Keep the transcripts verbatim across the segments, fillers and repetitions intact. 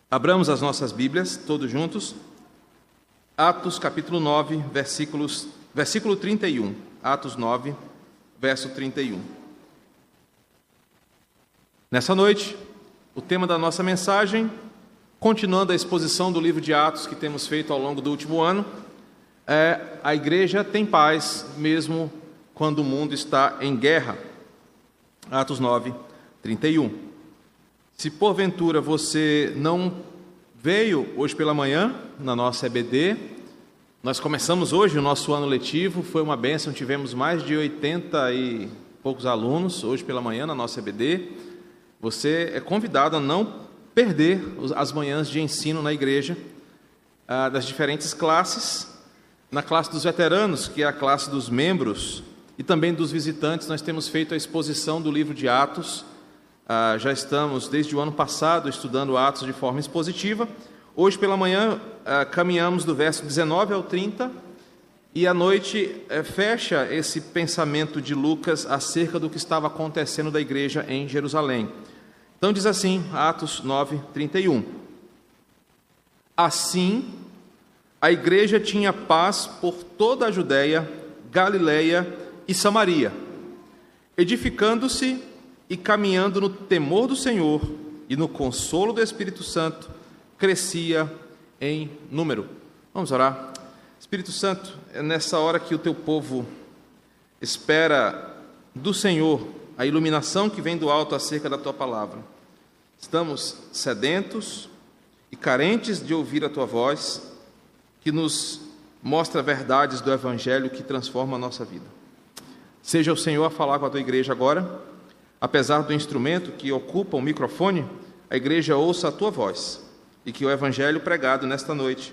Abramos as nossas Bíblias, todos juntos. Atos capítulo nove, versículos, versículo trinta e um. Atos nove, verso trinta e um. Nessa noite, o tema da nossa mensagem, continuando a exposição do livro de Atos que temos feito ao longo do último ano, é: a igreja tem paz mesmo quando o mundo está em guerra. Atos nove, trinta e um. Se porventura você não veio hoje pela manhã na nossa E B D, nós começamos hoje o nosso ano letivo, foi uma bênção, tivemos mais de oitenta e poucos alunos hoje pela manhã na nossa E B D. Você é convidado a não perder as manhãs de ensino na igreja, das diferentes classes. Na classe dos veteranos, que é a classe dos membros, e também dos visitantes, nós temos feito a exposição do livro de Atos. Ah, já estamos, desde o ano passado, estudando Atos de forma expositiva. Hoje pela manhã, ah, caminhamos do verso dezenove ao trinta, e à noite eh, fecha esse pensamento de Lucas acerca do que estava acontecendo da igreja em Jerusalém. Então diz assim, Atos nove, trinta e um. Assim, a igreja tinha paz por toda a Judéia, Galileia e Samaria, edificando-se e caminhando no temor do Senhor e no consolo do Espírito Santo, crescia em número. Vamos orar. Espírito Santo, é nessa hora que o teu povo espera do Senhor a iluminação que vem do alto acerca da tua palavra. Estamos sedentos e carentes de ouvir a tua voz, que nos mostra verdades do Evangelho que transforma a nossa vida. Seja o Senhor a falar com a tua igreja agora. Apesar do instrumento que ocupa o microfone, a igreja ouça a tua voz, e que o Evangelho pregado nesta noite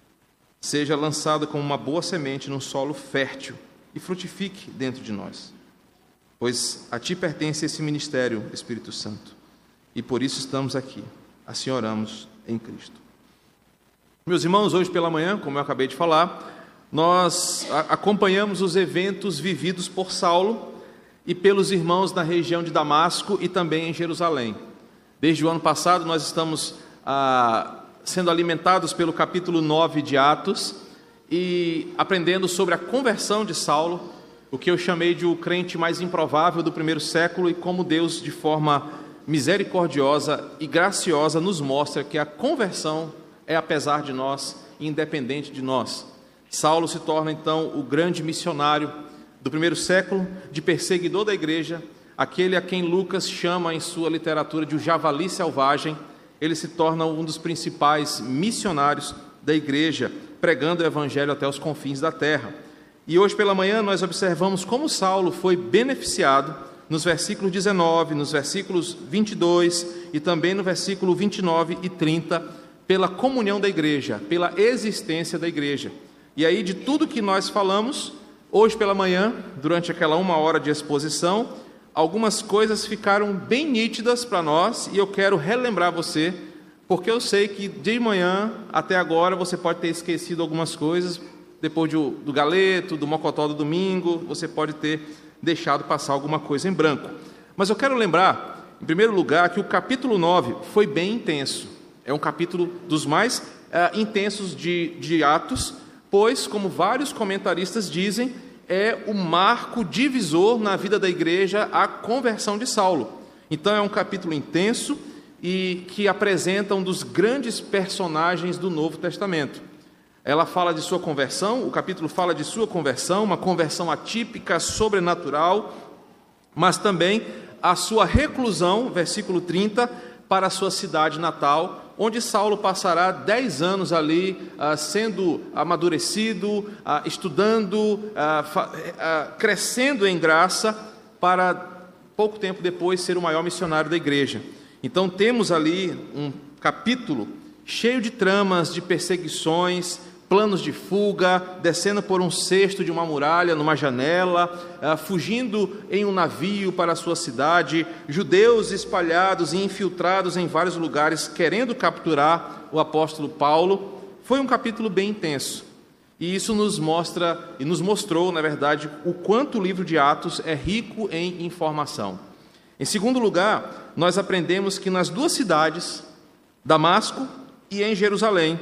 seja lançado como uma boa semente num solo fértil e frutifique dentro de nós. Pois a ti pertence esse ministério, Espírito Santo, e por isso estamos aqui. Assim oramos em Cristo. Meus irmãos, hoje pela manhã, como eu acabei de falar, nós acompanhamos os eventos vividos por Saulo e pelos irmãos na região de Damasco e também em Jerusalém. Desde o ano passado nós estamos ah, sendo alimentados pelo capítulo nove de Atos e aprendendo sobre a conversão de Saulo, o que eu chamei de o crente mais improvável do primeiro século, e como Deus, de forma misericordiosa e graciosa, nos mostra que a conversão é apesar de nós, independente de nós. Saulo se torna então o grande missionário do primeiro século, de perseguidor da igreja, aquele a quem Lucas chama em sua literatura de o javali selvagem. Ele se torna um dos principais missionários da igreja, pregando o evangelho até os confins da terra. E hoje pela manhã nós observamos como Saulo foi beneficiado nos versículos dezenove, nos versículos vinte e dois e também no versículo vinte e nove e trinta, pela comunhão da igreja, pela existência da igreja. E aí, de tudo que nós falamos hoje pela manhã, durante aquela uma hora de exposição, algumas coisas ficaram bem nítidas para nós, e eu quero relembrar você, porque eu sei que de manhã até agora você pode ter esquecido algumas coisas, depois do, do galeto, do mocotó do domingo, você pode ter deixado passar alguma coisa em branco. Mas eu quero lembrar, em primeiro lugar, que o capítulo nove foi bem intenso. É um capítulo dos mais uh, intensos de, de Atos, pois, como vários comentaristas dizem, é o marco divisor na vida da igreja a conversão de Saulo. Então é um capítulo intenso e que apresenta um dos grandes personagens do Novo Testamento. Ela fala de sua conversão, o capítulo fala de sua conversão, uma conversão atípica, sobrenatural, mas também a sua reclusão, versículo trinta, para a sua cidade natal, onde Saulo passará dez anos ali, ah, sendo amadurecido, ah, estudando, ah, fa- ah, crescendo em graça, para pouco tempo depois ser o maior missionário da igreja. Então temos ali um capítulo cheio de tramas, de perseguições, planos de fuga, descendo por um cesto de uma muralha, numa janela, ah, fugindo em um navio para a sua cidade, judeus espalhados e infiltrados em vários lugares, querendo capturar o apóstolo Paulo. Foi um capítulo bem intenso, e isso nos mostra, e nos mostrou, na verdade, o quanto o livro de Atos é rico em informação. Em segundo lugar, nós aprendemos que nas duas cidades, Damasco e em Jerusalém,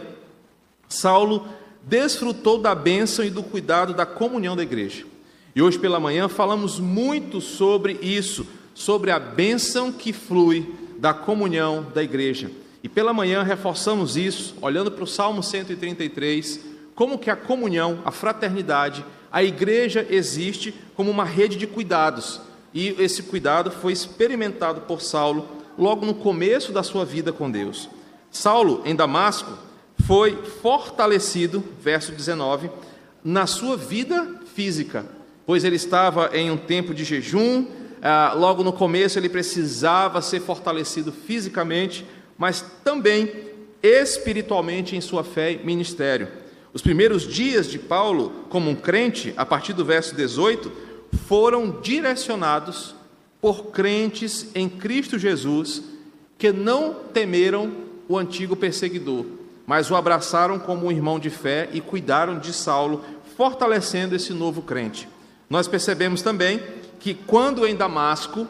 Saulo desfrutou da bênção e do cuidado da comunhão da igreja. E hoje pela manhã falamos muito sobre isso, sobre a bênção que flui da comunhão da igreja. E pela manhã reforçamos isso, olhando para o Salmo cento e trinta e três, como que a comunhão, a fraternidade, a igreja existe como uma rede de cuidados. E esse cuidado foi experimentado por Saulo logo no começo da sua vida com Deus. Saulo, em Damasco, foi fortalecido, verso dezenove, na sua vida física, pois ele estava em um tempo de jejum, ah, logo no começo ele precisava ser fortalecido fisicamente, mas também espiritualmente em sua fé e ministério. Os primeiros dias de Paulo, como um crente, a partir do verso dezoito, foram direcionados por crentes em Cristo Jesus, que não temeram o antigo perseguidor, mas o abraçaram como um irmão de fé e cuidaram de Saulo, fortalecendo esse novo crente. Nós percebemos também que quando em Damasco,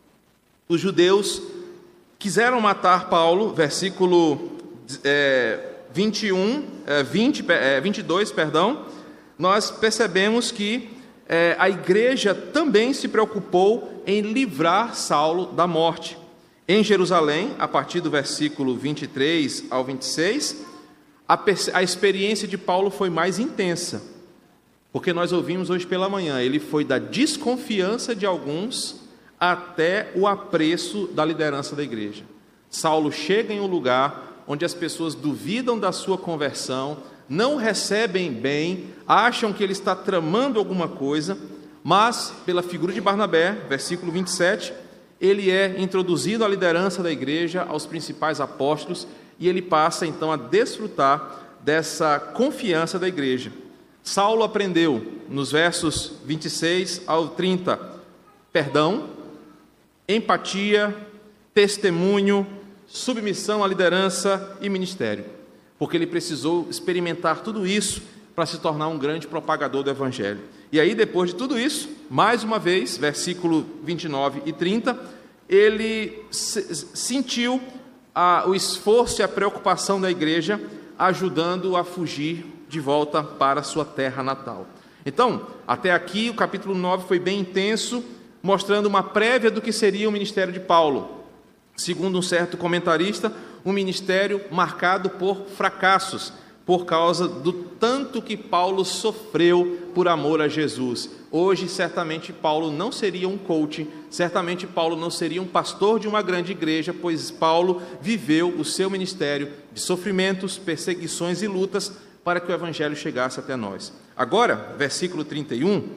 os judeus quiseram matar Paulo, versículo é, vinte e um, é, vinte, é, vinte e dois, perdão, nós percebemos que é, a igreja também se preocupou em livrar Saulo da morte. Em Jerusalém, a partir do versículo vinte e três ao vinte e seis, a, a experiência de Paulo foi mais intensa, porque nós ouvimos hoje pela manhã, ele foi da desconfiança de alguns até o apreço da liderança da igreja. Saulo chega em um lugar onde as pessoas duvidam da sua conversão, não recebem bem, acham que ele está tramando alguma coisa, mas pela figura de Barnabé, versículo vinte e sete, ele é introduzido à liderança da igreja, aos principais apóstolos, e ele passa então a desfrutar dessa confiança da igreja. Saulo aprendeu, nos versos vinte e seis ao trinta, perdão, empatia, testemunho, submissão à liderança e ministério, porque ele precisou experimentar tudo isso para se tornar um grande propagador do evangelho. E aí, depois de tudo isso, mais uma vez, versículo vinte e nove e trinta, ele sentiu a, o esforço e a preocupação da igreja, ajudando a fugir de volta para a sua terra natal. Então, até aqui, o capítulo nove foi bem intenso, mostrando uma prévia do que seria o ministério de Paulo. Segundo um certo comentarista, um ministério marcado por fracassos, por causa do tanto que Paulo sofreu por amor a Jesus. Hoje, certamente, Paulo não seria um coach, certamente Paulo não seria um pastor de uma grande igreja, pois Paulo viveu o seu ministério de sofrimentos, perseguições e lutas para que o evangelho chegasse até nós. Agora, versículo trinta e um,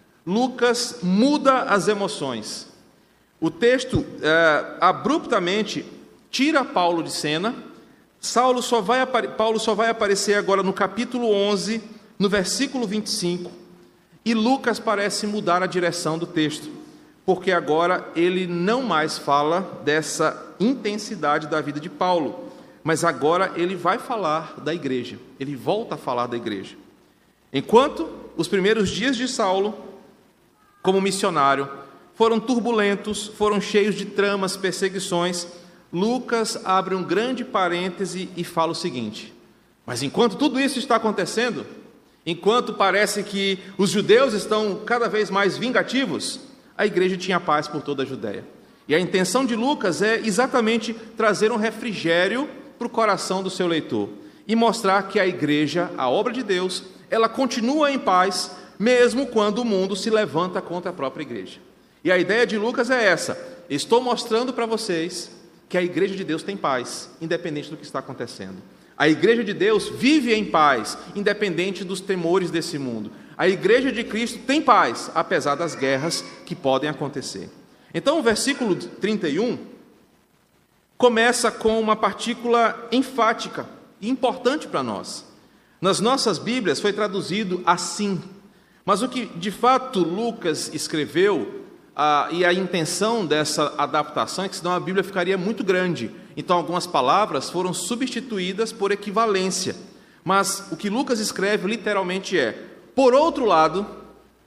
Lucas muda as emoções. O texto é, abruptamente tira Paulo de cena. Saulo só vai, Paulo só vai aparecer agora no capítulo onze, no versículo vinte e cinco, e Lucas parece mudar a direção do texto, porque agora ele não mais fala dessa intensidade da vida de Paulo, mas agora ele vai falar da igreja, ele volta a falar da igreja. Enquanto os primeiros dias de Saulo, como missionário, foram turbulentos, foram cheios de tramas, perseguições, Lucas abre um grande parêntese e fala o seguinte: mas enquanto tudo isso está acontecendo, enquanto parece que os judeus estão cada vez mais vingativos, a igreja tinha paz por toda a Judéia. E a intenção de Lucas é exatamente trazer um refrigério para o coração do seu leitor e mostrar que a igreja, a obra de Deus, ela continua em paz, mesmo quando o mundo se levanta contra a própria igreja. E a ideia de Lucas é essa: estou mostrando para vocês que a igreja de Deus tem paz, independente do que está acontecendo. A igreja de Deus vive em paz, independente dos temores desse mundo. A igreja de Cristo tem paz, apesar das guerras que podem acontecer. Então, o versículo trinta e um começa com uma partícula enfática e importante para nós. Nas nossas Bíblias foi traduzido assim, mas o que de fato Lucas escreveu, ah, e a intenção dessa adaptação é que senão a Bíblia ficaria muito grande. Então algumas palavras foram substituídas por equivalência. Mas o que Lucas escreve literalmente é: por outro lado,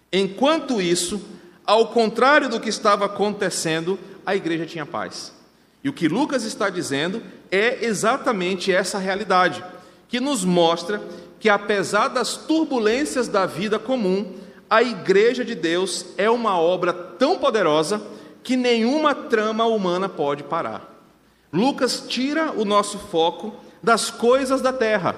enquanto isso, ao contrário do que estava acontecendo, a igreja tinha paz. E o que Lucas está dizendo é exatamente essa realidade, que nos mostra que, apesar das turbulências da vida comum, a Igreja de Deus é uma obra tão poderosa que nenhuma trama humana pode parar. Lucas tira o nosso foco das coisas da terra.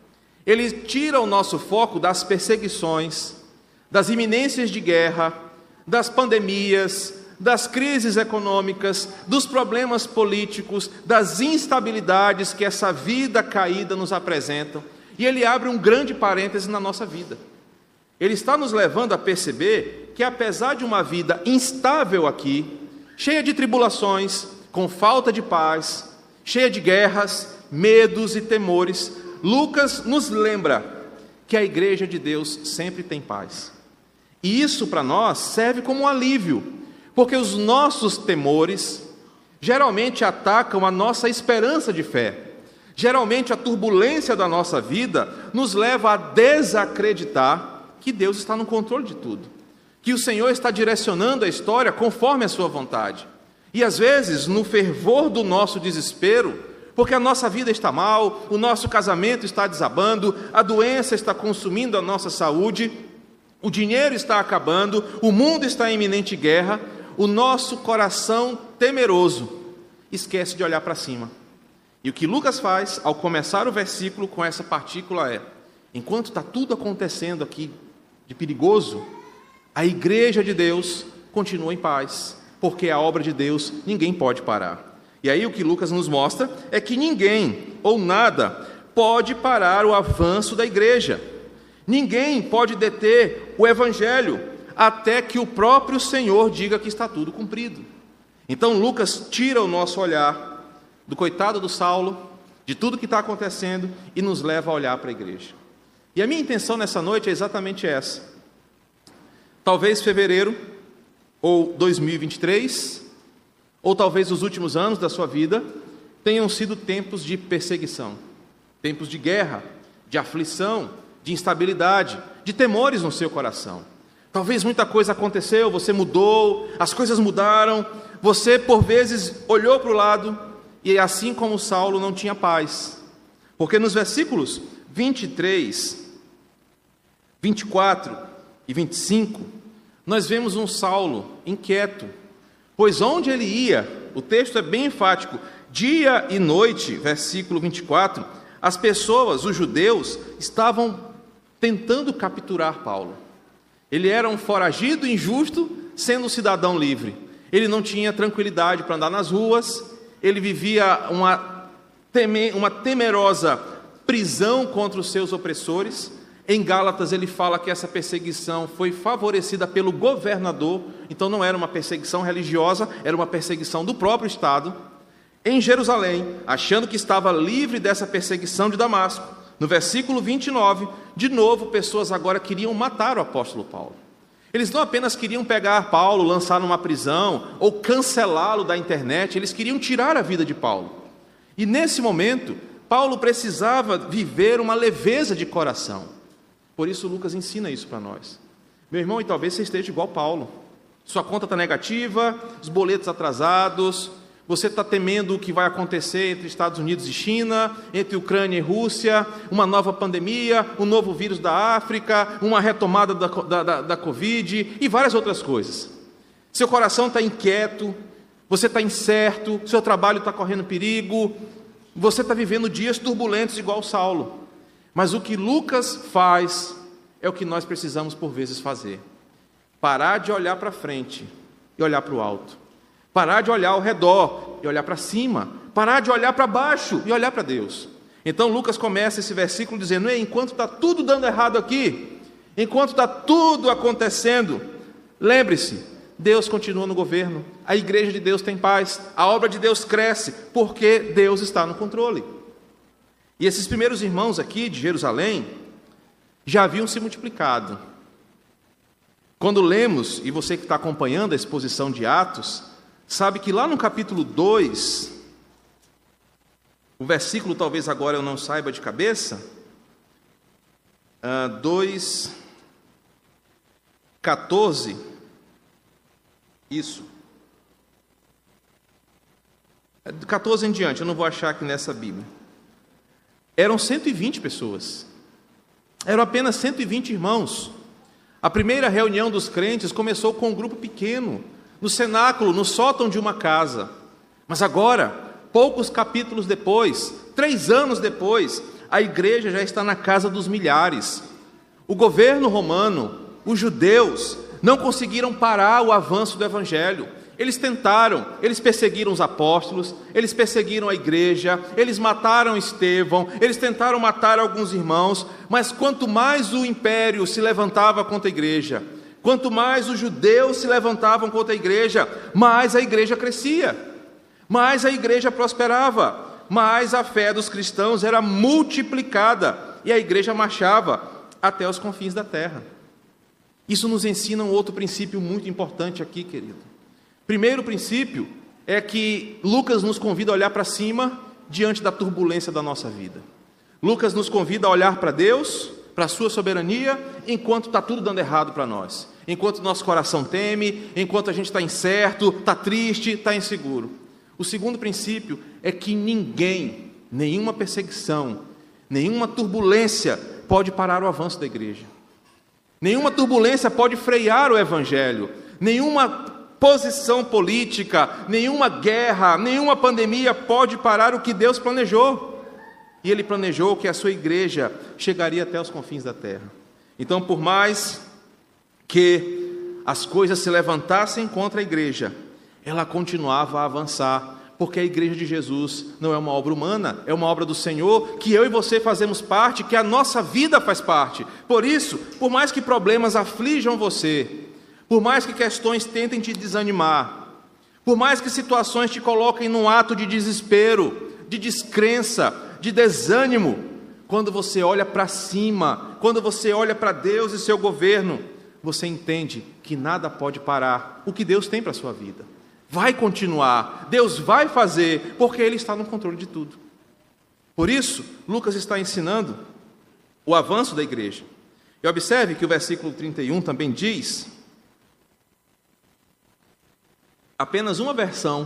Ele tira o nosso foco das perseguições, das iminências de guerra, das pandemias, das crises econômicas, dos problemas políticos, das instabilidades que essa vida caída nos apresenta. E ele abre um grande parêntese na nossa vida. Ele está nos levando a perceber que, apesar de uma vida instável aqui, cheia de tribulações, com falta de paz, cheia de guerras, medos e temores, Lucas nos lembra que a Igreja de Deus sempre tem paz. E isso para nós serve como um alívio, porque os nossos temores geralmente atacam a nossa esperança de fé. Geralmente a turbulência da nossa vida nos leva a desacreditar que Deus está no controle de tudo, que o Senhor está direcionando a história conforme a sua vontade. E às vezes, no fervor do nosso desespero, porque a nossa vida está mal, o nosso casamento está desabando, a doença está consumindo a nossa saúde, o dinheiro está acabando, o mundo está em iminente guerra, o nosso coração temeroso esquece de olhar para cima. E o que Lucas faz, ao começar o versículo com essa partícula é: enquanto está tudo acontecendo aqui de perigoso, a Igreja de Deus continua em paz, porque a obra de Deus ninguém pode parar. E aí o que Lucas nos mostra é que ninguém ou nada pode parar o avanço da igreja. Ninguém pode deter o Evangelho até que o próprio Senhor diga que está tudo cumprido. Então Lucas tira o nosso olhar do coitado do Saulo, de tudo que está acontecendo, e nos leva a olhar para a igreja. E a minha intenção nessa noite é exatamente essa. Talvez fevereiro, ou dois mil e vinte e três, ou talvez os últimos anos da sua vida, tenham sido tempos de perseguição, tempos de guerra, de aflição, de instabilidade, de temores no seu coração. Talvez muita coisa aconteceu, você mudou, as coisas mudaram, você por vezes olhou para o lado, e assim como Saulo não tinha paz. Porque nos versículos vinte e três, vinte e quatro e vinte e cinco, nós vemos um Saulo inquieto, pois onde ele ia, o texto é bem enfático, dia e noite, versículo vinte e quatro, as pessoas, os judeus, estavam tentando capturar Paulo. Ele era um foragido injusto, sendo um cidadão livre. Ele não tinha tranquilidade para andar nas ruas, ele vivia uma, teme, uma temerosa prisão contra os seus opressores. Em Gálatas ele fala que essa perseguição foi favorecida pelo governador, então não era uma perseguição religiosa, era uma perseguição do próprio Estado. Em Jerusalém, achando que estava livre dessa perseguição de Damasco, no versículo vinte e nove, de novo pessoas agora queriam matar o apóstolo Paulo. Eles não apenas queriam pegar Paulo, lançar numa prisão, ou cancelá-lo da internet, eles queriam tirar a vida de Paulo. E nesse momento, Paulo precisava viver uma leveza de coração. Por isso Lucas ensina isso para nós. Meu irmão, e talvez você esteja igual Paulo. Sua conta está negativa, os boletos atrasados, você está temendo o que vai acontecer entre Estados Unidos e China, entre Ucrânia e Rússia, uma nova pandemia, um novo vírus da África, uma retomada da, da, da, da Covid e várias outras coisas. Seu coração está inquieto, você está incerto, seu trabalho está correndo perigo, você está vivendo dias turbulentos igual Saulo. Mas o que Lucas faz é o que nós precisamos por vezes fazer. Parar de olhar para frente e olhar para o alto. Parar de olhar ao redor e olhar para cima. Parar de olhar para baixo e olhar para Deus. Então Lucas começa esse versículo dizendo: Ei, enquanto está tudo dando errado aqui, enquanto está tudo acontecendo, lembre-se, Deus continua no governo, a igreja de Deus tem paz, a obra de Deus cresce, porque Deus está no controle. E esses primeiros irmãos aqui de Jerusalém já haviam se multiplicado. Quando lemos, e você que está acompanhando a exposição de Atos, sabe que lá no capítulo dois, o versículo talvez agora eu não saiba de cabeça, uh, dois, catorze, isso, catorze em diante, eu não vou achar aqui nessa Bíblia. Eram cento e vinte pessoas. Eram apenas cento e vinte irmãos. A primeira reunião dos crentes começou com um grupo pequeno, no cenáculo, no sótão de uma casa. Mas agora, poucos capítulos depois, três anos depois, a igreja já está na casa dos milhares. O governo romano, os judeus, não conseguiram parar o avanço do evangelho. Eles tentaram, eles perseguiram os apóstolos, eles perseguiram a igreja, eles mataram Estevão, eles tentaram matar alguns irmãos, mas quanto mais o império se levantava contra a igreja, quanto mais os judeus se levantavam contra a igreja, mais a igreja crescia, mais a igreja prosperava, mais a fé dos cristãos era multiplicada e a igreja marchava até os confins da terra. Isso nos ensina um outro princípio muito importante aqui, querido. Primeiro princípio é que Lucas nos convida a olhar para cima diante da turbulência da nossa vida. Lucas nos convida a olhar para Deus, para a sua soberania, enquanto está tudo dando errado para nós. Enquanto nosso coração teme, enquanto a gente está incerto, está triste, está inseguro. O segundo princípio é que ninguém, nenhuma perseguição, nenhuma turbulência pode parar o avanço da igreja. Nenhuma turbulência pode frear o evangelho. Nenhuma posição política, nenhuma guerra, nenhuma pandemia pode parar o que Deus planejou. E Ele planejou que a sua igreja chegaria até os confins da terra. Então, por mais que as coisas se levantassem contra a igreja, ela continuava a avançar, porque a igreja de Jesus não é uma obra humana, é uma obra do Senhor, que eu e você fazemos parte, que a nossa vida faz parte. Por isso, por mais que problemas aflijam você, por mais que questões tentem te desanimar, por mais que situações te coloquem num ato de desespero, de descrença, de desânimo, quando você olha para cima, quando você olha para Deus e seu governo, você entende que nada pode parar o que Deus tem para a sua vida. Vai continuar, Deus vai fazer, porque Ele está no controle de tudo. Por isso, Lucas está ensinando o avanço da igreja. E observe que o versículo trinta e um também diz, apenas uma versão,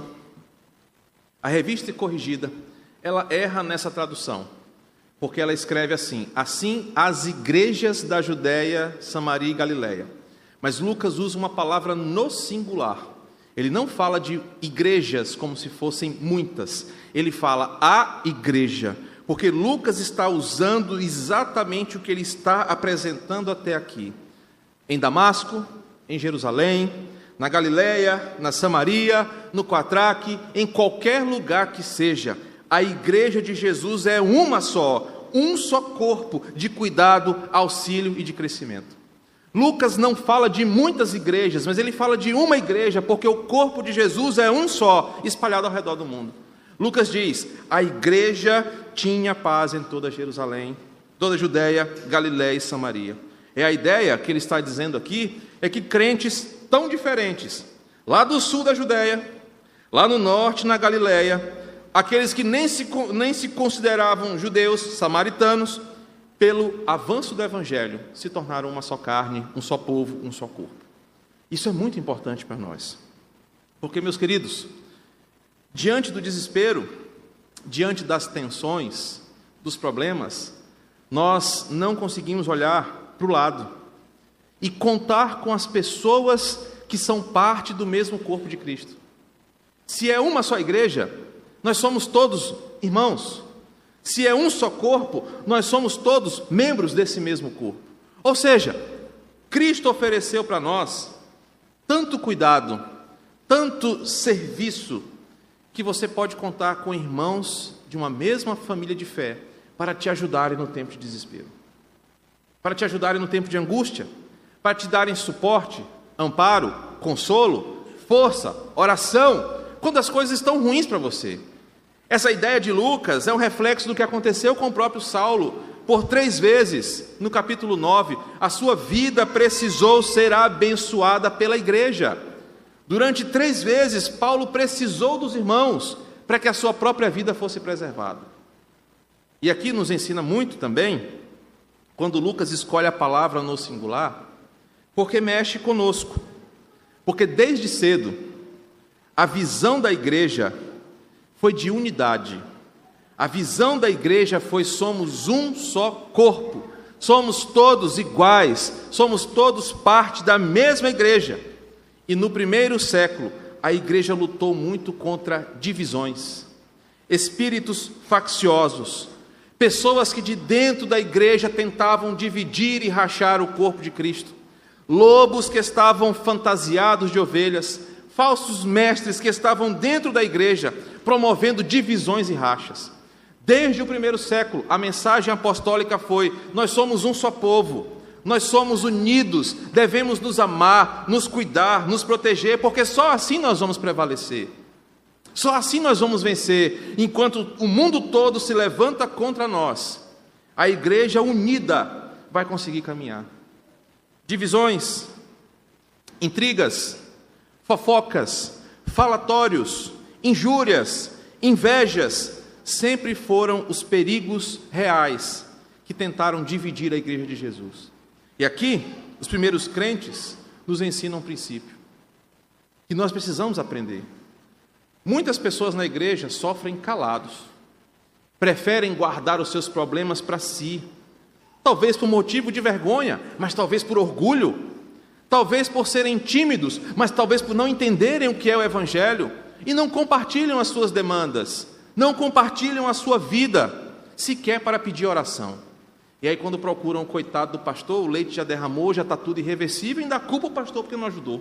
a Revista Corrigida, ela erra nessa tradução, porque ela escreve assim, assim as igrejas da Judéia, Samaria e Galiléia. Mas Lucas usa uma palavra no singular. Ele não fala de igrejas como se fossem muitas, ele fala a igreja, porque Lucas está usando exatamente o que ele está apresentando até aqui. Em Damasco, em Jerusalém, na Galiléia, na Samaria, no Quatraque, em qualquer lugar que seja, a igreja de Jesus é uma só, um só corpo de cuidado, auxílio e de crescimento. Lucas não fala de muitas igrejas, mas ele fala de uma igreja, porque o corpo de Jesus é um só, espalhado ao redor do mundo. Lucas diz, a igreja tinha paz em toda Jerusalém, toda a Judéia, Galiléia e Samaria. É a ideia que ele está dizendo aqui, é que crentes tão diferentes, lá do sul da Judéia, lá no norte, na Galiléia, aqueles que nem se, nem se consideravam judeus, samaritanos, pelo avanço do evangelho, se tornaram uma só carne, um só povo, um só corpo. Isso é muito importante para nós, porque, meus queridos, diante do desespero, diante das tensões, dos problemas, nós não conseguimos olhar para o lado e contar com as pessoas que são parte do mesmo corpo de Cristo. Se é uma só igreja, nós somos todos irmãos. Se é um só corpo, nós somos todos membros desse mesmo corpo. Ou seja, Cristo ofereceu para nós tanto cuidado, tanto serviço, que você pode contar com irmãos de uma mesma família de fé para te ajudarem no tempo de desespero, para te ajudarem no tempo de angústia, para te darem suporte, amparo, consolo, força, oração, quando as coisas estão ruins para você. Essa ideia de Lucas é um reflexo do que aconteceu com o próprio Saulo. Por três vezes, no capítulo nove, a sua vida precisou ser abençoada pela igreja. Durante três vezes, Paulo precisou dos irmãos para que a sua própria vida fosse preservada. E aqui nos ensina muito também, quando Lucas escolhe a palavra no singular, porque mexe conosco. Porque desde cedo, a visão da igreja foi de unidade. A visão da igreja foi: somos um só corpo, somos todos iguais, somos todos parte da mesma igreja. E no primeiro século, a igreja lutou muito contra divisões, espíritos facciosos, pessoas que de dentro da igreja tentavam dividir e rachar o corpo de Cristo, lobos que estavam fantasiados de ovelhas, falsos mestres que estavam dentro da igreja, promovendo divisões e rachas. Desde o primeiro século, a mensagem apostólica foi: nós somos um só povo, nós somos unidos, devemos nos amar, nos cuidar, nos proteger, porque só assim nós vamos prevalecer. Só assim nós vamos vencer. Enquanto o mundo todo se levanta contra nós, a igreja unida vai conseguir caminhar. Divisões, intrigas, fofocas, falatórios, injúrias, invejas, sempre foram os perigos reais que tentaram dividir a igreja de Jesus. E aqui, os primeiros crentes nos ensinam um princípio que nós precisamos aprender. Muitas pessoas na igreja sofrem calados, preferem guardar os seus problemas para si, talvez por motivo de vergonha, mas talvez por orgulho, talvez por serem tímidos, mas talvez por não entenderem o que é o Evangelho, e não compartilham as suas demandas, não compartilham a sua vida, sequer para pedir oração. E aí quando procuram o coitado do pastor, o leite já derramou, já está tudo irreversível, e ainda culpa o pastor porque não ajudou.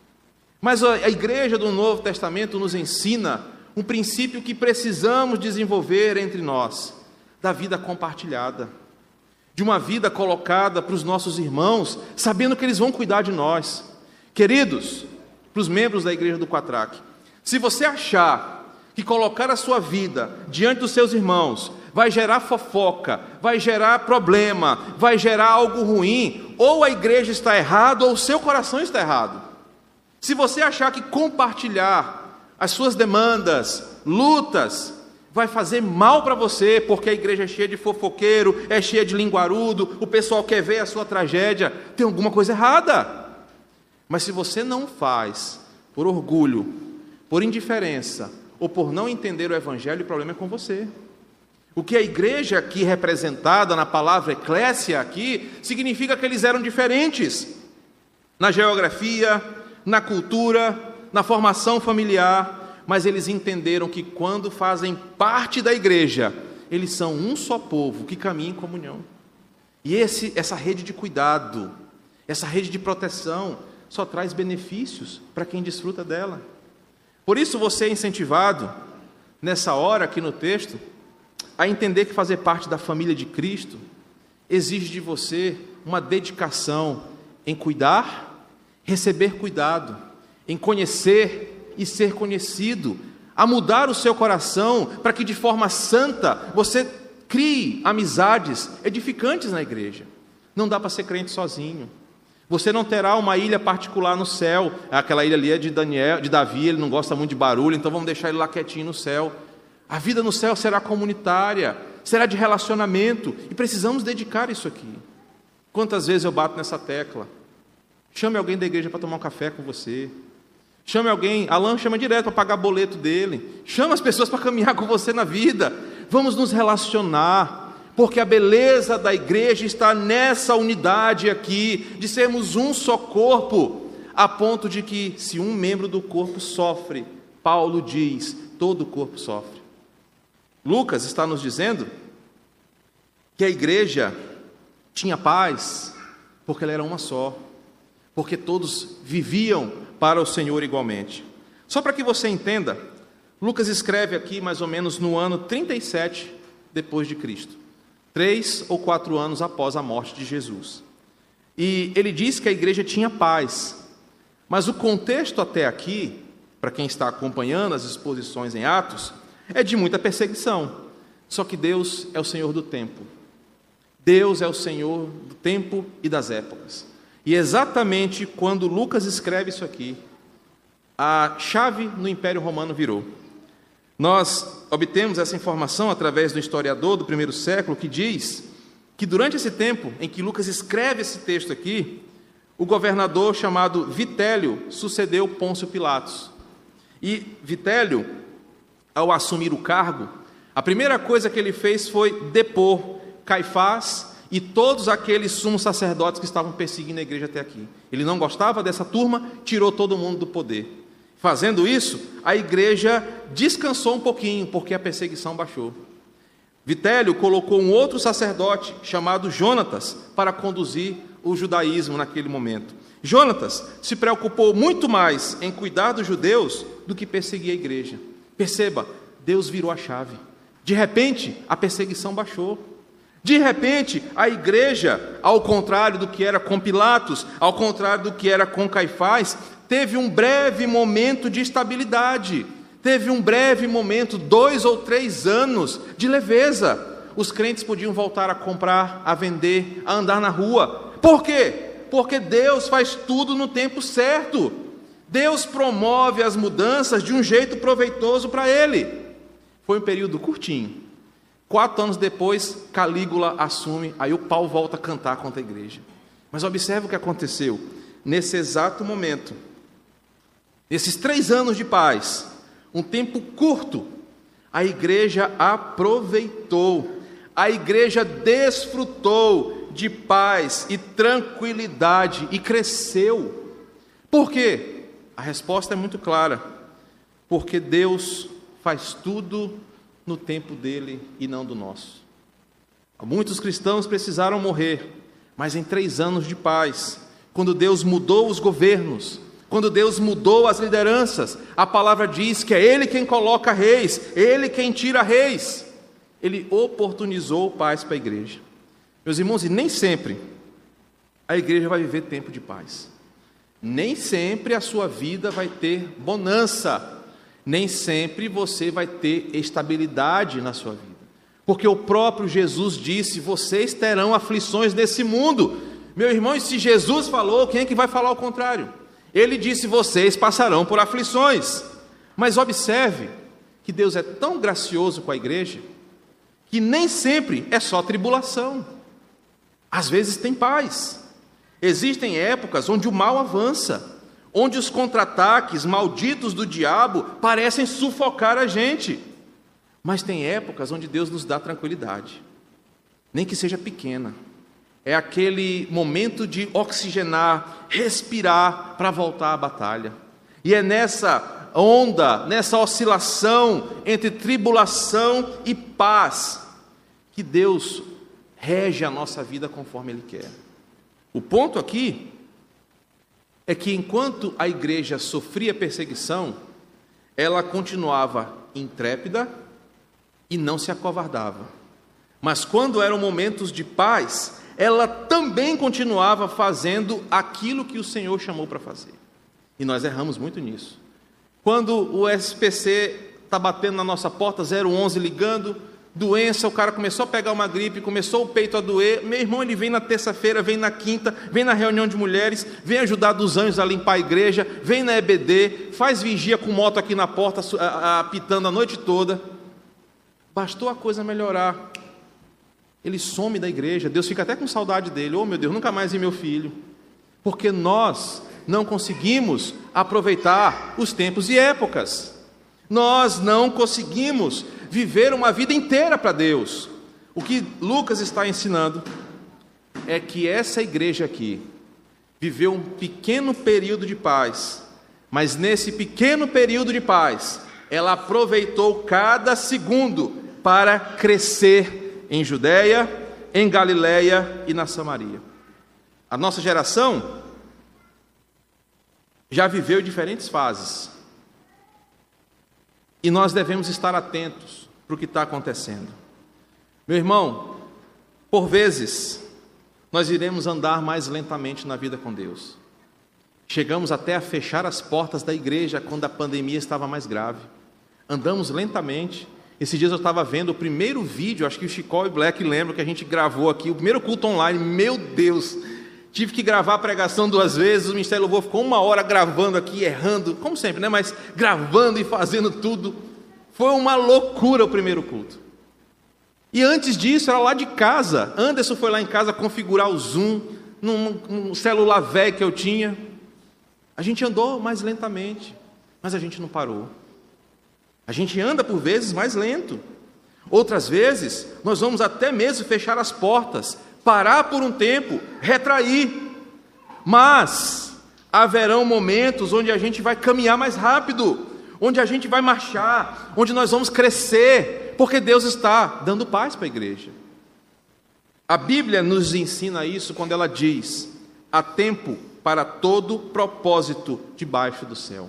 Mas a igreja do Novo Testamento nos ensina um princípio que precisamos desenvolver entre nós, da vida compartilhada, de uma vida colocada para os nossos irmãos, sabendo que eles vão cuidar de nós. Queridos, para os membros da igreja do Quatraque, se você achar que colocar a sua vida diante dos seus irmãos vai gerar fofoca, vai gerar problema, vai gerar algo ruim, ou a igreja está errada ou o seu coração está errado. Se você achar que compartilhar as suas demandas, lutas, vai fazer mal para você, porque a igreja é cheia de fofoqueiro, é cheia de linguarudo, o pessoal quer ver a sua tragédia, tem alguma coisa errada. Mas se você não faz por orgulho, por indiferença, ou por não entender o Evangelho, o problema é com você. O que a igreja aqui representada na palavra eclésia aqui, significa que eles eram diferentes na geografia, na cultura, na formação familiar, mas eles entenderam que quando fazem parte da igreja, eles são um só povo que caminha em comunhão. E esse, essa rede de cuidado, essa rede de proteção, só traz benefícios para quem desfruta dela. Por isso você é incentivado, nessa hora aqui no texto, a entender que fazer parte da família de Cristo exige de você uma dedicação em cuidar, receber cuidado, em conhecer e ser conhecido, a mudar o seu coração para que de forma santa você crie amizades edificantes na igreja. Não dá para ser crente sozinho. Você não terá uma ilha particular no céu. Aquela ilha ali é de Daniel, de Davi, ele não gosta muito de barulho, então vamos deixar ele lá quietinho no céu. A vida no céu será comunitária, será de relacionamento, e precisamos dedicar isso aqui. Quantas vezes eu bato nessa tecla? Chame alguém da igreja para tomar um café com você. Chame alguém, Alan chama direto para pagar boleto dele. Chama as pessoas para caminhar com você na vida. Vamos nos relacionar, porque a beleza da igreja está nessa unidade aqui, de sermos um só corpo, a ponto de que se um membro do corpo sofre, Paulo diz, todo o corpo sofre. Lucas está nos dizendo que a igreja tinha paz, porque ela era uma só, porque todos viviam para o Senhor igualmente. Só para que você entenda, Lucas escreve aqui mais ou menos no ano trinta e sete depois de Cristo, três ou quatro anos após a morte de Jesus. E ele diz que a igreja tinha paz, mas o contexto até aqui, para quem está acompanhando as exposições em Atos, é de muita perseguição. Só que Deus é o Senhor do tempo. Deus é o Senhor do tempo e das épocas. E exatamente quando Lucas escreve isso aqui, a chave no Império Romano virou. Nós obtemos essa informação através do historiador do primeiro século, que diz que durante esse tempo em que Lucas escreve esse texto aqui, o governador chamado Vitélio sucedeu Pôncio Pilatos. E Vitélio ao assumir o cargo, a primeira coisa que ele fez foi depor Caifás e todos aqueles sumos sacerdotes que estavam perseguindo a igreja até aqui. Ele não gostava dessa turma, tirou todo mundo do poder. Fazendo isso, a igreja descansou um pouquinho, porque a perseguição baixou. Vitélio colocou um outro sacerdote, chamado Jonatas, para conduzir o judaísmo naquele momento. Jonatas se preocupou muito mais em cuidar dos judeus do que perseguir a igreja. Perceba, Deus virou a chave. De repente, a perseguição baixou. De repente, a igreja, ao contrário do que era com Pilatos, ao contrário do que era com Caifás, teve um breve momento de estabilidade. Teve um breve momento, dois ou três anos de leveza. Os crentes podiam voltar a comprar, a vender, a andar na rua. Por quê? Porque Deus faz tudo no tempo certo. Deus promove as mudanças de um jeito proveitoso para Ele. Foi um período curtinho. Quatro anos depois, Calígula assume, aí o pau volta a cantar contra a igreja. Mas observe o que aconteceu. Nesse exato momento, nesses três anos de paz, um tempo curto, a igreja aproveitou, a igreja desfrutou de paz e tranquilidade e cresceu. Por quê? A resposta é muito clara. Porque Deus faz tudo no tempo dele e não do nosso. Muitos cristãos precisaram morrer, mas em três anos de paz, quando Deus mudou os governos, quando Deus mudou as lideranças, a palavra diz que é Ele quem coloca reis, Ele quem tira reis. Ele oportunizou paz para a igreja. Meus irmãos, e nem sempre a igreja vai viver tempo de paz. Nem sempre a sua vida vai ter bonança. Nem sempre você vai ter estabilidade na sua vida. Porque o próprio Jesus disse, vocês terão aflições nesse mundo. Meu irmão, e se Jesus falou, quem é que vai falar o contrário? Ele disse, vocês passarão por aflições. Mas observe que Deus é tão gracioso com a igreja, que nem sempre é só tribulação. Às vezes tem paz. Existem épocas onde o mal avança, onde os contra-ataques malditos do diabo parecem sufocar a gente. Mas tem épocas onde Deus nos dá tranquilidade, nem que seja pequena. É aquele momento de oxigenar, respirar para voltar à batalha. E é nessa onda, nessa oscilação entre tribulação e paz, que Deus rege a nossa vida conforme Ele quer. O ponto aqui é que enquanto a igreja sofria perseguição, ela continuava intrépida e não se acovardava. Mas quando eram momentos de paz, ela também continuava fazendo aquilo que o Senhor chamou para fazer. E nós erramos muito nisso. Quando o S P C está batendo na nossa porta, zero onze ligando, doença, o cara começou a pegar uma gripe, começou o peito a doer, meu irmão, ele vem na terça-feira, vem na quinta, vem na reunião de mulheres, vem ajudar dos anjos a limpar a igreja, vem na E B D, faz vigia com moto aqui na porta, apitando a noite toda. Bastou a coisa melhorar, ele some da igreja, Deus fica até com saudade dele. Oh meu Deus, nunca mais vi meu filho. Porque nós não conseguimos aproveitar os tempos e épocas. Nós não conseguimos viver uma vida inteira para Deus. O que Lucas está ensinando é que essa igreja aqui viveu um pequeno período de paz, mas nesse pequeno período de paz, ela aproveitou cada segundo para crescer em Judeia, em Galileia e na Samaria. A nossa geração já viveu diferentes fases. E nós devemos estar atentos para o que está acontecendo. Meu irmão, por vezes, nós iremos andar mais lentamente na vida com Deus. Chegamos até a fechar as portas da igreja quando a pandemia estava mais grave. Andamos lentamente. Esses dias eu estava vendo o primeiro vídeo, acho que o Chicó e Black lembram que a gente gravou aqui, o primeiro culto online. Meu Deus, tive que gravar a pregação duas vezes, o Ministério Louvor ficou uma hora gravando aqui, errando, como sempre, né? Mas gravando e fazendo tudo. Foi uma loucura o primeiro culto. E antes disso, era lá de casa. Anderson foi lá em casa configurar o Zoom, num, num celular velho que eu tinha. A gente andou mais lentamente, mas a gente não parou. A gente anda por vezes mais lento. Outras vezes, nós vamos até mesmo fechar as portas, parar por um tempo, retrair. Mas haverão momentos onde a gente vai caminhar mais rápido, onde a gente vai marchar, onde nós vamos crescer, porque Deus está dando paz para a igreja. A Bíblia nos ensina isso quando ela diz: há tempo para todo propósito debaixo do céu.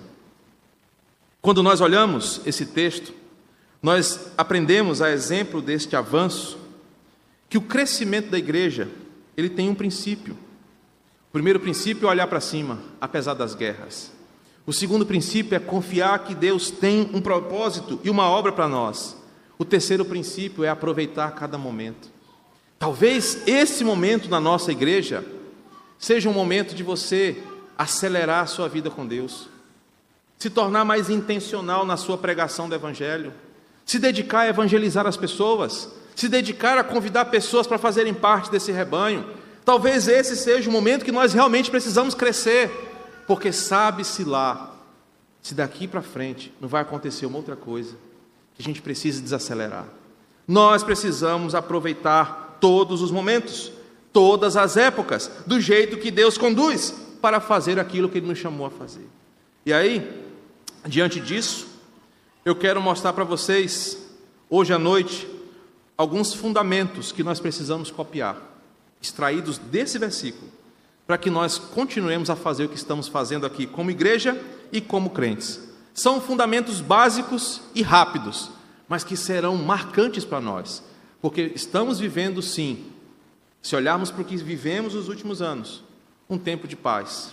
Quando nós olhamos esse texto, nós aprendemos, a exemplo deste avanço, que o crescimento da igreja, ele tem um princípio. O primeiro princípio é olhar para cima, apesar das guerras. O segundo princípio é confiar que Deus tem um propósito e uma obra para nós. O terceiro princípio é aproveitar cada momento. Talvez esse momento na nossa igreja seja um momento de você acelerar a sua vida com Deus, se tornar mais intencional na sua pregação do Evangelho, se dedicar a evangelizar as pessoas, se dedicar a convidar pessoas para fazerem parte desse rebanho. Talvez esse seja o momento que nós realmente precisamos crescer, porque sabe-se lá, se daqui para frente não vai acontecer uma outra coisa, que a gente precisa desacelerar. Nós precisamos aproveitar todos os momentos, todas as épocas, do jeito que Deus conduz, para fazer aquilo que Ele nos chamou a fazer. E aí, diante disso, eu quero mostrar para vocês, hoje à noite, alguns fundamentos que nós precisamos copiar, extraídos desse versículo, para que nós continuemos a fazer o que estamos fazendo aqui como igreja e como crentes. São fundamentos básicos e rápidos, mas que serão marcantes para nós, porque estamos vivendo, sim, se olharmos para o que vivemos nos últimos anos, um tempo de paz.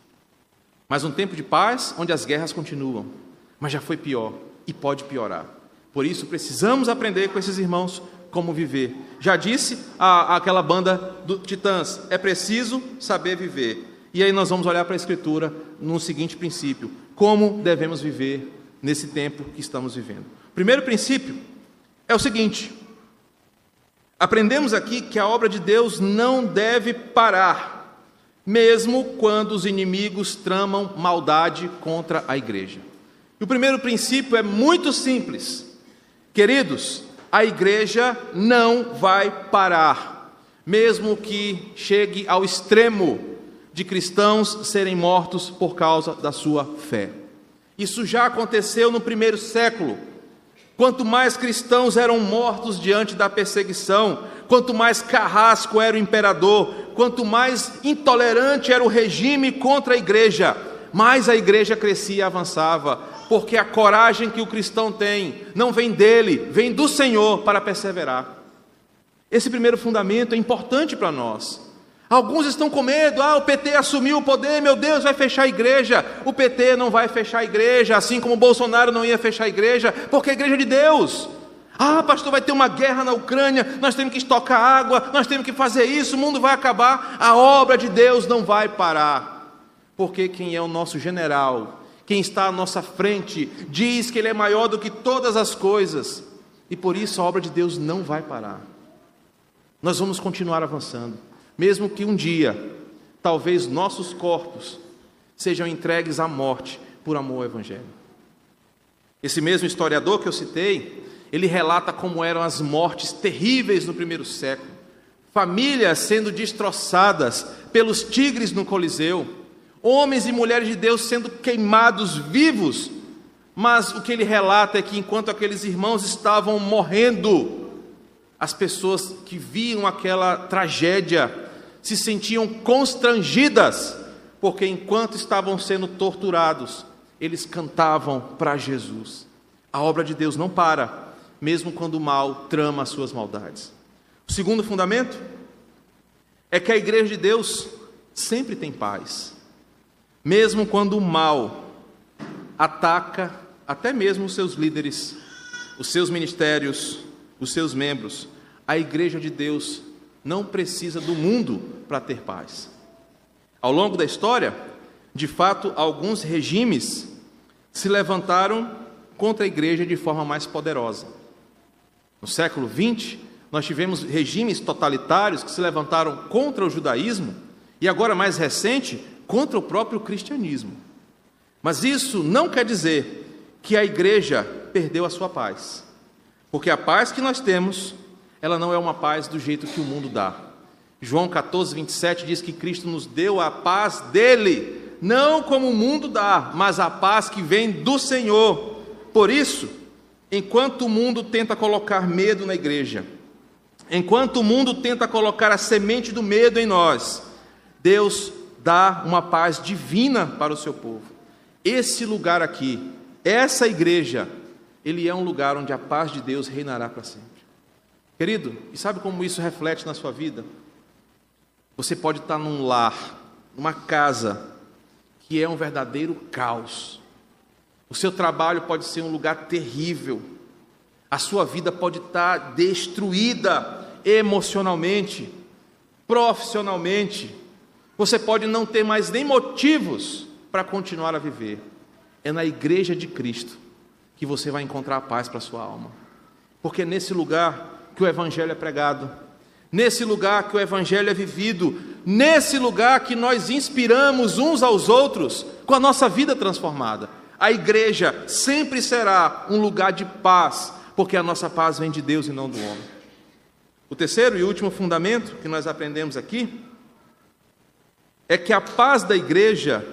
Mas um tempo de paz onde as guerras continuam, mas já foi pior e pode piorar. Por isso precisamos aprender com esses irmãos como viver. Já disse a, aquela banda do Titãs, é preciso saber viver. E aí nós vamos olhar para a Escritura no seguinte princípio: como devemos viver nesse tempo que estamos vivendo. O primeiro princípio é o seguinte: aprendemos aqui que a obra de Deus não deve parar, mesmo quando os inimigos tramam maldade contra a igreja. E o primeiro princípio é muito simples. Queridos, a igreja não vai parar, mesmo que chegue ao extremo de cristãos serem mortos por causa da sua fé. Isso já aconteceu no primeiro século. Quanto mais cristãos eram mortos diante da perseguição, quanto mais carrasco era o imperador, quanto mais intolerante era o regime contra a igreja, mais a igreja crescia e avançava, porque a coragem que o cristão tem não vem dele, vem do Senhor para perseverar. Esse primeiro fundamento é importante para nós. Alguns estão com medo: ah, o P T assumiu o poder, meu Deus, vai fechar a igreja. O P T não vai fechar a igreja, assim como o Bolsonaro não ia fechar a igreja, porque é a igreja é de Deus. Ah, pastor, vai ter uma guerra na Ucrânia, nós temos que estocar água, nós temos que fazer isso, o mundo vai acabar. A obra de Deus não vai parar, porque quem é o nosso general, quem está à nossa frente, diz que Ele é maior do que todas as coisas, e por isso a obra de Deus não vai parar. Nós vamos continuar avançando, mesmo que um dia, talvez nossos corpos sejam entregues à morte por amor ao Evangelho. Esse mesmo historiador que eu citei, ele relata como eram as mortes terríveis no primeiro século, famílias sendo destroçadas pelos tigres no Coliseu, homens e mulheres de Deus sendo queimados vivos. Mas o que ele relata é que enquanto aqueles irmãos estavam morrendo, as pessoas que viam aquela tragédia se sentiam constrangidas, porque enquanto estavam sendo torturados, eles cantavam para Jesus. A obra de Deus não para, mesmo quando o mal trama as suas maldades. O segundo fundamento é que a igreja de Deus sempre tem paz, mesmo quando o mal ataca até mesmo os seus líderes, os seus ministérios, os seus membros. A igreja de Deus não precisa do mundo para ter paz. Ao longo da história, de fato, alguns regimes se levantaram contra a igreja de forma mais poderosa. No século vinte, nós tivemos regimes totalitários que se levantaram contra o judaísmo e agora, mais recente, contra o próprio cristianismo. Mas isso não quer dizer que a igreja perdeu a sua paz. Porque a paz que nós temos, ela não é uma paz do jeito que o mundo dá. João catorze, vinte e sete diz que Cristo nos deu a paz dele, não como o mundo dá, mas a paz que vem do Senhor. Por isso, enquanto o mundo tenta colocar medo na igreja, enquanto o mundo tenta colocar a semente do medo em nós, Deus dá uma paz divina para o seu povo. Esse lugar aqui, essa igreja, ele é um lugar onde a paz de Deus reinará para sempre. Querido, e sabe como isso reflete na sua vida? Você pode estar num lar, numa casa, que é um verdadeiro caos. O seu trabalho pode ser um lugar terrível. A sua vida pode estar destruída emocionalmente, profissionalmente. Você pode não ter mais nem motivos para continuar a viver. É na igreja de Cristo que você vai encontrar a paz para a sua alma. Porque é nesse lugar que o evangelho é pregado, nesse lugar que o evangelho é vivido, nesse lugar que nós inspiramos uns aos outros com a nossa vida transformada. A igreja sempre será um lugar de paz, porque a nossa paz vem de Deus e não do homem. O terceiro e último fundamento que nós aprendemos aqui é que a paz da igreja,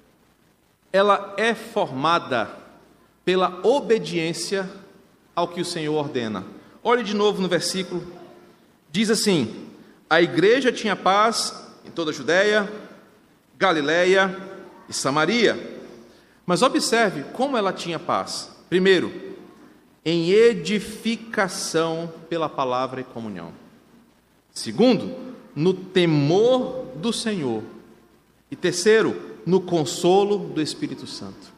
ela é formada pela obediência ao que o Senhor ordena. Olhe de novo no versículo, diz assim: a igreja tinha paz em toda a Judéia, Galiléia e Samaria. Mas observe como ela tinha paz. Primeiro, em edificação pela palavra e comunhão. Segundo, no temor do Senhor. E terceiro, no consolo do Espírito Santo.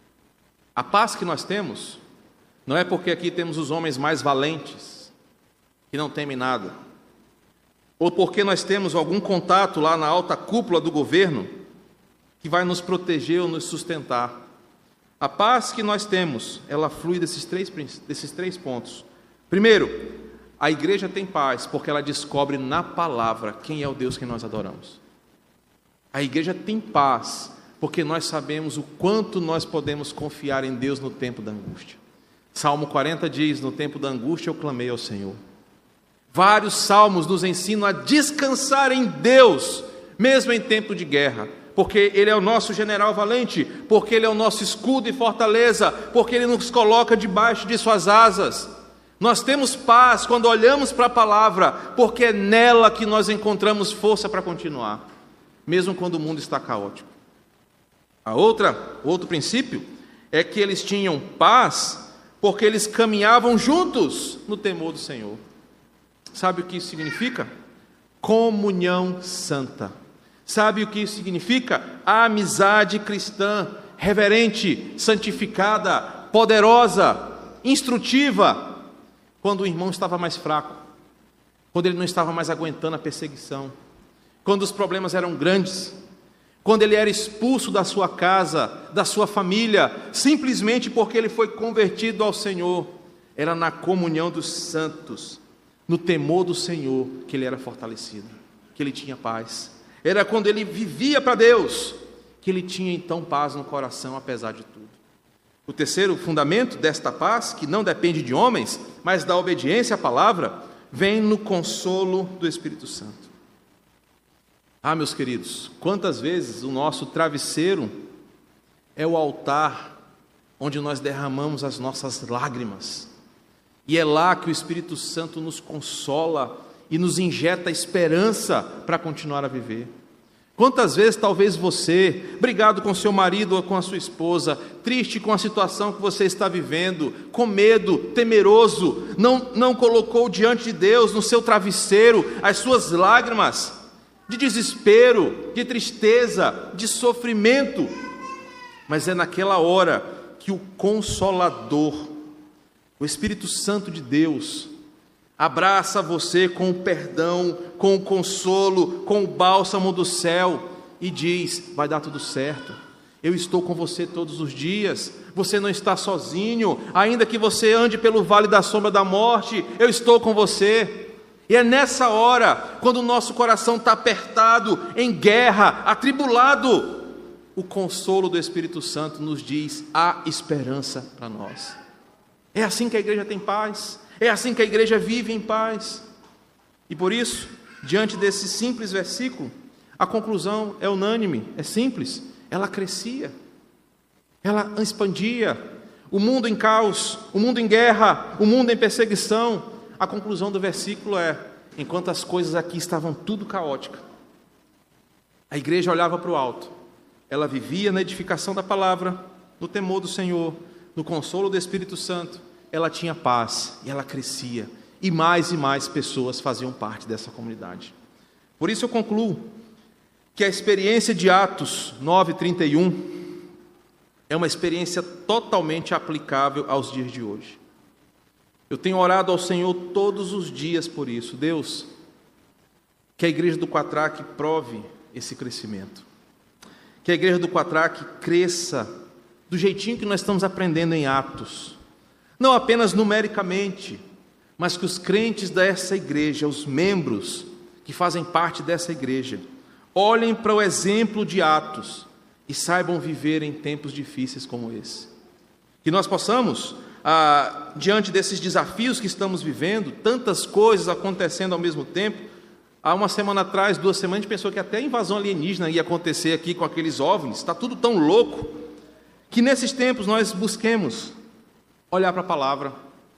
A paz que nós temos não é porque aqui temos os homens mais valentes, que não temem nada, ou porque nós temos algum contato lá na alta cúpula do governo que vai nos proteger ou nos sustentar. A paz que nós temos, ela flui desses três, desses três pontos. Primeiro, a igreja tem paz porque ela descobre na palavra quem é o Deus que nós adoramos. A igreja tem paz porque nós sabemos o quanto nós podemos confiar em Deus no tempo da angústia. Salmo quarenta diz: no tempo da angústia eu clamei ao Senhor. Vários salmos nos ensinam a descansar em Deus, mesmo em tempo de guerra, porque Ele é o nosso general valente, porque Ele é o nosso escudo e fortaleza, porque Ele nos coloca debaixo de suas asas. Nós temos paz quando olhamos para a palavra, porque é nela que nós encontramos força para continuar, mesmo quando o mundo está caótico. A outra, outro princípio é que eles tinham paz porque eles caminhavam juntos no temor do Senhor. Sabe o que isso significa? Comunhão santa. Sabe o que isso significa? A amizade cristã, reverente, santificada, poderosa, instrutiva, quando o irmão estava mais fraco, quando ele não estava mais aguentando a perseguição, quando os problemas eram grandes, quando ele era expulso da sua casa, da sua família, simplesmente porque ele foi convertido ao Senhor. Era na comunhão dos santos, no temor do Senhor, que ele era fortalecido, que ele tinha paz. Era quando ele vivia para Deus, que ele tinha então paz no coração, apesar de tudo. O terceiro fundamento desta paz, que não depende de homens, mas da obediência à palavra, vem no consolo do Espírito Santo. Ah, meus queridos, quantas vezes o nosso travesseiro é o altar onde nós derramamos as nossas lágrimas, e é lá que o Espírito Santo nos consola e nos injeta esperança para continuar a viver. Quantas vezes talvez você, brigado com seu marido ou com a sua esposa, triste com a situação que você está vivendo, com medo, temeroso, não, não colocou diante de Deus, no seu travesseiro, as suas lágrimas de desespero, de tristeza, de sofrimento, mas é naquela hora que o Consolador, o Espírito Santo de Deus, abraça você com o perdão, com o consolo, com o bálsamo do céu e diz: vai dar tudo certo, eu estou com você todos os dias, você não está sozinho, ainda que você ande pelo vale da sombra da morte, eu estou com você. E é nessa hora, quando o nosso coração está apertado, em guerra, atribulado, o consolo do Espírito Santo nos diz: há esperança para nós. É assim que a igreja tem paz, é assim que a igreja vive em paz. E por isso, diante desse simples versículo, a conclusão é unânime, é simples, ela crescia, ela expandia. O mundo em caos, o mundo em guerra, o mundo em perseguição. A conclusão do versículo é: enquanto as coisas aqui estavam tudo caóticas, a igreja olhava para o alto, ela vivia na edificação da palavra, no temor do Senhor, no consolo do Espírito Santo, ela tinha paz e ela crescia, e mais e mais pessoas faziam parte dessa comunidade. Por isso eu concluo que a experiência de Atos nove, trinta e um é uma experiência totalmente aplicável aos dias de hoje. Eu tenho orado ao Senhor todos os dias por isso. Deus, que a igreja do Quatraque prove esse crescimento. Que a igreja do Quatraque cresça do jeitinho que nós estamos aprendendo em Atos. Não apenas numericamente, mas que os crentes dessa igreja, os membros que fazem parte dessa igreja, olhem para o exemplo de Atos e saibam viver em tempos difíceis como esse. Que nós possamos, ah, diante desses desafios que estamos vivendo, tantas coisas acontecendo ao mesmo tempo. Há uma semana atrás, duas semanas, a gente pensou que até a invasão alienígena ia acontecer aqui com aqueles OVNIs. Está tudo tão louco, que nesses tempos nós busquemos olhar para a palavra,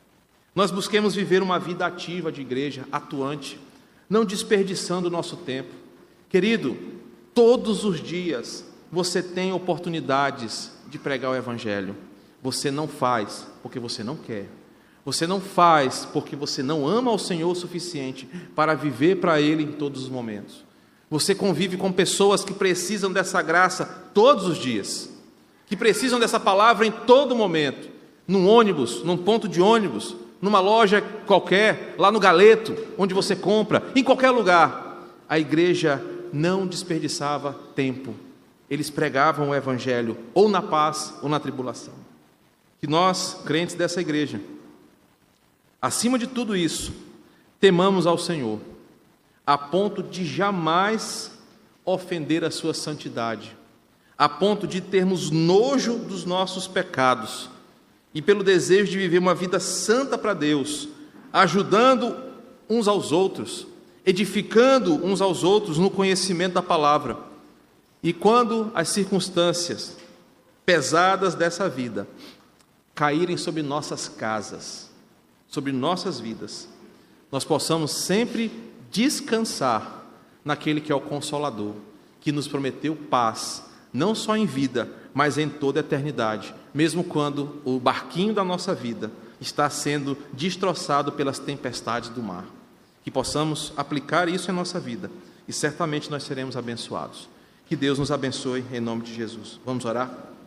nós busquemos viver uma vida ativa de igreja, atuante, não desperdiçando o nosso tempo. Querido, todos os dias você tem oportunidades de pregar o Evangelho. Você não faz porque você não quer. Você não faz porque você não ama o Senhor o suficiente para viver para Ele em todos os momentos. Você convive com pessoas que precisam dessa graça todos os dias, que precisam dessa palavra em todo momento, num ônibus, num ponto de ônibus, numa loja qualquer, lá no galeto, onde você compra, em qualquer lugar. A igreja não desperdiçava tempo. Eles pregavam o Evangelho ou na paz ou na tribulação. Que nós, crentes dessa igreja, acima de tudo isso, temamos ao Senhor, a ponto de jamais ofender a sua santidade, a ponto de termos nojo dos nossos pecados, e pelo desejo de viver uma vida santa para Deus, ajudando uns aos outros, edificando uns aos outros no conhecimento da palavra. E quando as circunstâncias pesadas dessa vida caírem sobre nossas casas, sobre nossas vidas, nós possamos sempre descansar naquele que é o Consolador, que nos prometeu paz, não só em vida, mas em toda a eternidade, mesmo quando o barquinho da nossa vida está sendo destroçado pelas tempestades do mar. Que possamos aplicar isso em nossa vida, e certamente nós seremos abençoados. Que Deus nos abençoe em nome de Jesus. Vamos orar?